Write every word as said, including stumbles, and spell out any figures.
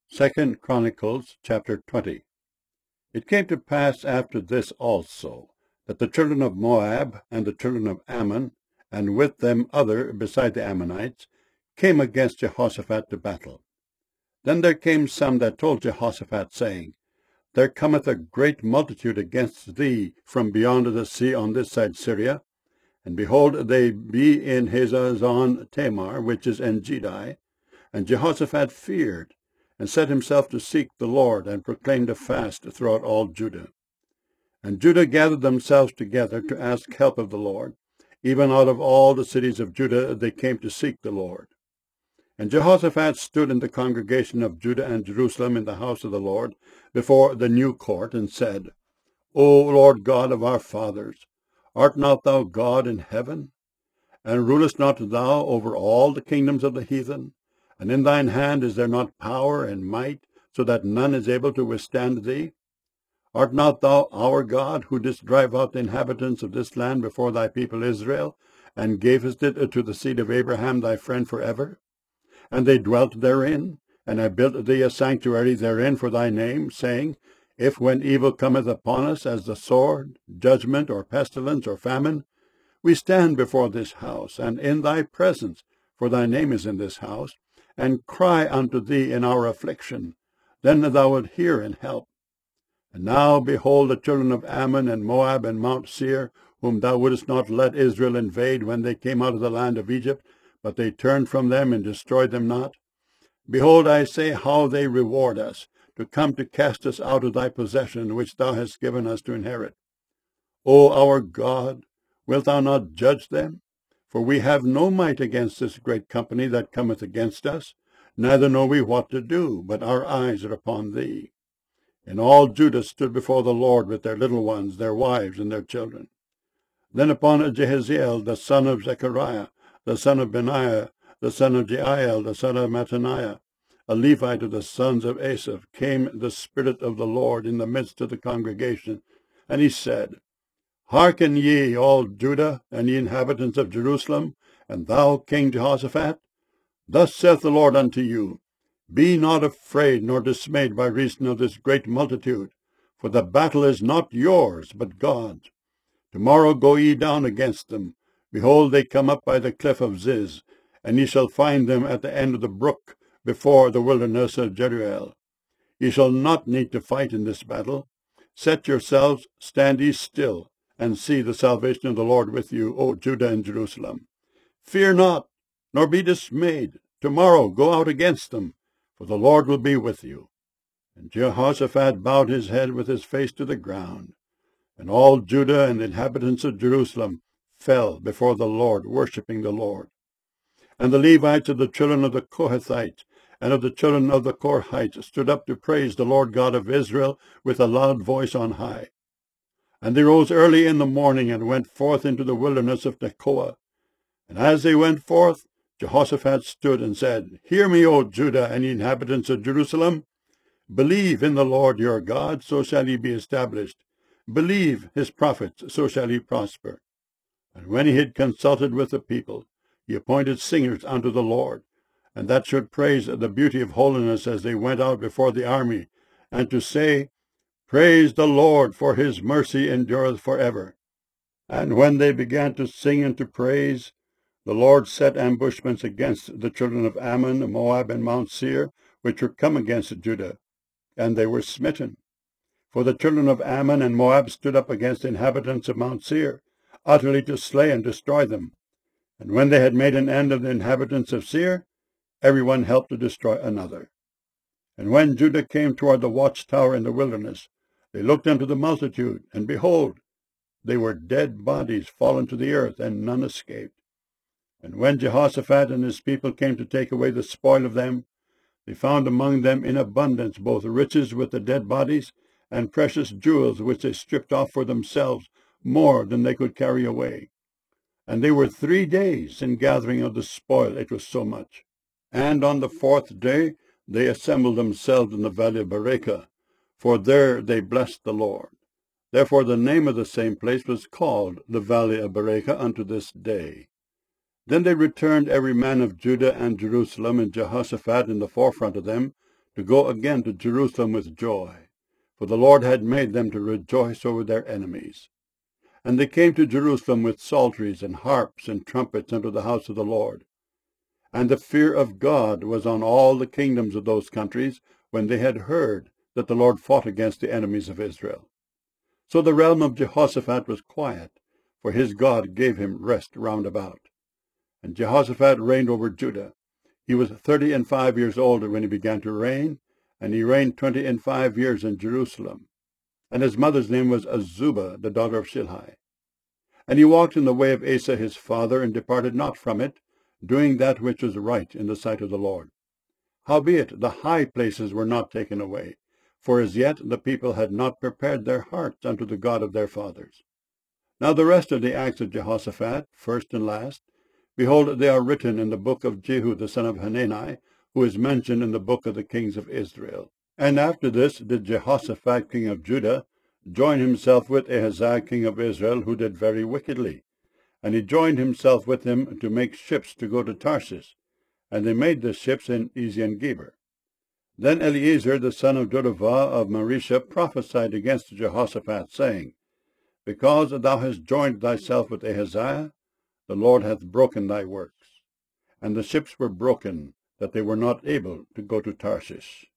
Second Chronicles chapter twenty. It came to pass after this also, that the children of Moab and the children of Ammon, and with them other beside the Ammonites, came against Jehoshaphat to battle. Then there came some that told Jehoshaphat, saying, There cometh a great multitude against thee from beyond the sea on this side Syria, and behold, they be in Hazazon Tamar, which is Engedi. And Jehoshaphat feared, and set himself to seek the Lord, and proclaimed a fast throughout all Judah. And Judah gathered themselves together to ask help of the Lord. Even out of all the cities of Judah they came to seek the Lord. And Jehoshaphat stood in the congregation of Judah and Jerusalem in the house of the Lord, before the new court, and said, O Lord God of our fathers, art not thou God in heaven? And rulest not thou over all the kingdoms of the heathen? And in thine hand is there not power and might, so that none is able to withstand thee? Art not thou our God, who didst drive out the inhabitants of this land before thy people Israel, and gavest it to the seed of Abraham thy friend for ever? And they dwelt therein, and I built thee a sanctuary therein for thy name, saying, If when evil cometh upon us, as the sword, judgment, or pestilence, or famine, we stand before this house, and in thy presence, for thy name is in this house, and cry unto thee in our affliction, then thou wilt hear and help. And now, behold, the children of Ammon and Moab and Mount Seir, whom thou wouldest not let Israel invade when they came out of the land of Egypt, but they turned from them and destroyed them not. Behold, I say, how they reward us, to come to cast us out of thy possession, which thou hast given us to inherit. O our God, wilt thou not judge them? For we have no might against this great company that cometh against us, neither know we what to do, but our eyes are upon thee. And all Judah stood before the Lord with their little ones, their wives, and their children. Then upon Jehaziel, the son of Zechariah, the son of Benaiah, the son of Jeiel, the son of Mattaniah, a Levite of the sons of Asaph, came the Spirit of the Lord in the midst of the congregation, and he said, Hearken ye, all Judah, and ye inhabitants of Jerusalem, and thou, King Jehoshaphat. Thus saith the Lord unto you, Be not afraid nor dismayed by reason of this great multitude, for the battle is not yours, but God's. Tomorrow go ye down against them. Behold, they come up by the cliff of Ziz, and ye shall find them at the end of the brook, before the wilderness of Jeruel. Ye shall not need to fight in this battle. Set yourselves, stand ye still, and see the salvation of the Lord with you, O Judah and Jerusalem. Fear not, nor be dismayed. Tomorrow go out against them, for the Lord will be with you. And Jehoshaphat bowed his head with his face to the ground. And all Judah and the inhabitants of Jerusalem fell before the Lord, worshipping the Lord. And the Levites of the children of the Kohathites and of the children of the Korhites stood up to praise the Lord God of Israel with a loud voice on high. And they rose early in the morning, and went forth into the wilderness of Tekoa. And as they went forth, Jehoshaphat stood and said, Hear me, O Judah, and ye inhabitants of Jerusalem. Believe in the Lord your God, so shall ye be established. Believe his prophets, so shall ye prosper. And when he had consulted with the people, he appointed singers unto the Lord, and that should praise the beauty of holiness as they went out before the army, and to say, Praise the Lord, for his mercy endureth forever. And when they began to sing and to praise, the Lord set ambushments against the children of Ammon, Moab, and Mount Seir, which were come against Judah, and they were smitten. For the children of Ammon and Moab stood up against the inhabitants of Mount Seir, utterly to slay and destroy them. And when they had made an end of the inhabitants of Seir, every one helped to destroy another. And when Judah came toward the watchtower in the wilderness, they looked unto the multitude, and behold, they were dead bodies fallen to the earth, and none escaped. And when Jehoshaphat and his people came to take away the spoil of them, they found among them in abundance both riches with the dead bodies, and precious jewels which they stripped off for themselves, more than they could carry away. And they were three days in gathering of the spoil, it was so much. And on the fourth day they assembled themselves in the valley of Berachah, for there they blessed the Lord. Therefore the name of the same place was called the valley of Berachah unto this day. Then they returned every man of Judah and Jerusalem, and Jehoshaphat in the forefront of them, to go again to Jerusalem with joy, for the Lord had made them to rejoice over their enemies. And they came to Jerusalem with psalteries and harps and trumpets unto the house of the Lord. And the fear of God was on all the kingdoms of those countries, when they had heard that the Lord fought against the enemies of Israel. So the realm of Jehoshaphat was quiet, for his God gave him rest round about. And Jehoshaphat reigned over Judah. He was thirty and five years old when he began to reign, and he reigned twenty and five years in Jerusalem. And his mother's name was Azubah, the daughter of Shilhi. And he walked in the way of Asa his father, and departed not from it, doing that which was right in the sight of the Lord. Howbeit the high places were not taken away, for as yet the people had not prepared their hearts unto the God of their fathers. Now the rest of the acts of Jehoshaphat, first and last, behold, they are written in the book of Jehu the son of Hanani, who is mentioned in the book of the kings of Israel. And after this did Jehoshaphat king of Judah join himself with Ahaziah king of Israel, who did very wickedly. And he joined himself with him to make ships to go to Tarshish, and they made the ships in Ezion-Geber. Then Eleazar the son of Dodavah of Marisha prophesied against Jehoshaphat, saying, Because thou hast joined thyself with Ahaziah, the Lord hath broken thy works. And the ships were broken, that they were not able to go to Tarshish.